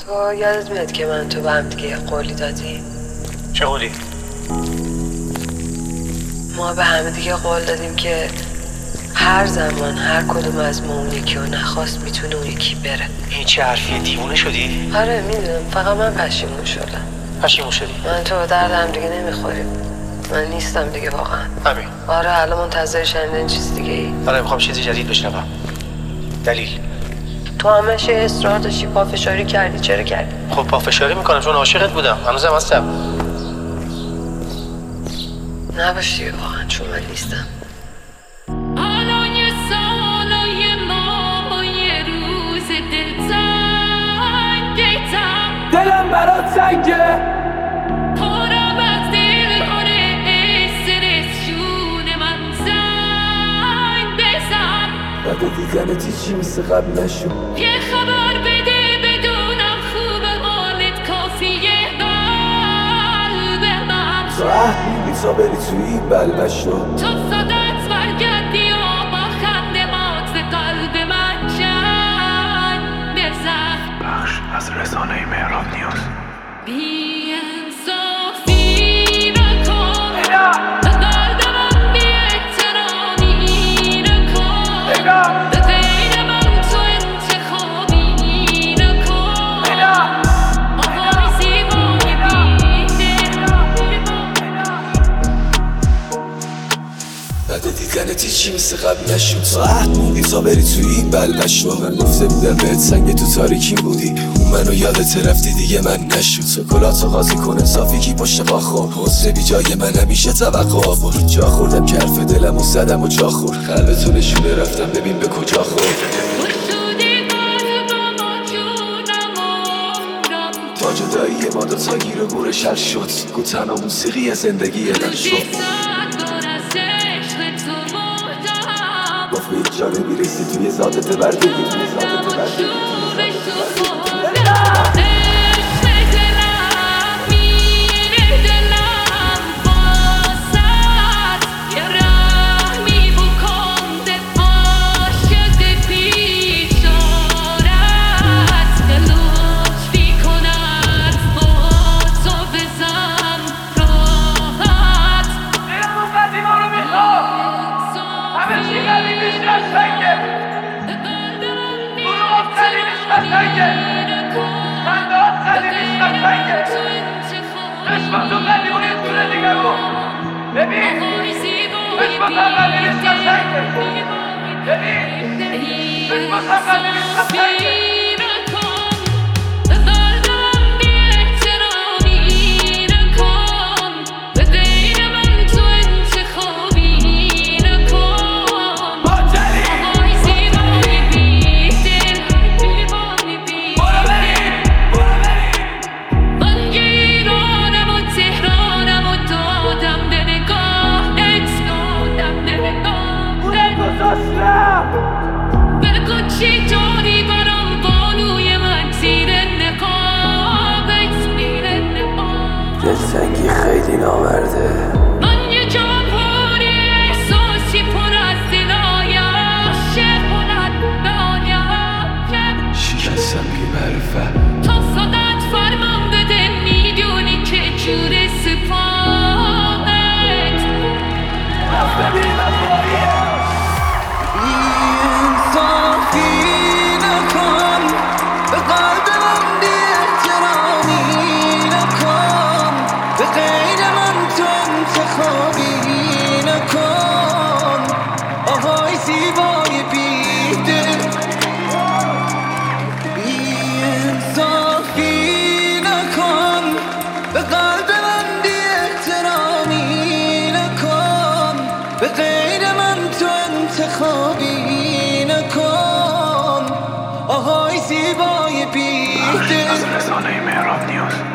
تو یادت میاد که من تو به هم دیگه قولی دادیم؟ چه قولی؟ ما به همه دیگه قول دادیم که هر زمان هر کدوم از ما اون یکی رو نخواست میتونه اون یکی بره. این چه حرفیه؟ دیوونه شدی؟ آره میدونم، فقط من پشیمون شدم. پشیمون شدی؟ من تو درد هم دیگه نمیخوریم. من نیستم دیگه واقعا. همین. آره الان منتظر شنیدن چیز دیگه ای. آره میخوام چیزی جدید بشنوم. دلیل؟ تو همش اصرار داشتی، پافشاری کردی. چرا کردی؟ خب پافشاری میکنم چون عاشقت بودم. هنوزم هستم. نباشی واقعا، چون من نیستم. دلم برات سنگه پرم از دل آره استرس جون من زنگ بزن بعد دیدنت چی مثل قبل نشد یه خبر بده بدونم خوب حالت کافیه قلب من تو عهد میدی تا بری توی این بلبشو تا صدت برگردی و با خنده مات قلب من جنگ بزن. بخش از رسانه مهراب نیوز. بی انصافی نکن به قلب من بی احترامی نکن به غیر من تو انتخابی نکن آهای زیبای بعد دیدنت چی مثل قبل نشد تو عهد موندی تا بری توی این بلبشو من گفته بودم بهت سنگ تو تاریکی بودی اون منو یادت رفتی دیگه من نشد سکولاتو قاضی کن صافی کی پشت قاخور حسن بی جای من همیشه توقع آورد جا خوردم که حرف دلم و زدم و جا خورد قلبتو نشونه رفتم ببین به کجا خورد تا جدایی ما دو تا گیر و گورش حل شد گو تنها موسیقی زندگی من شد گفت به هیچ جا نمیرسی توی ذاتت بردگی بگو چی داری برام بانوی من زیر نقابت میره نقاب دلتنگی خیلی نامرده من یه جمهور احساسی پر از دلای عاشق بلند به آیم شکستم بی معرفت تا صدت فرمان بده میدونی که جور سپاهت انتخابی نکن آهای زیبای بیده از رسانه مهراب نیوز.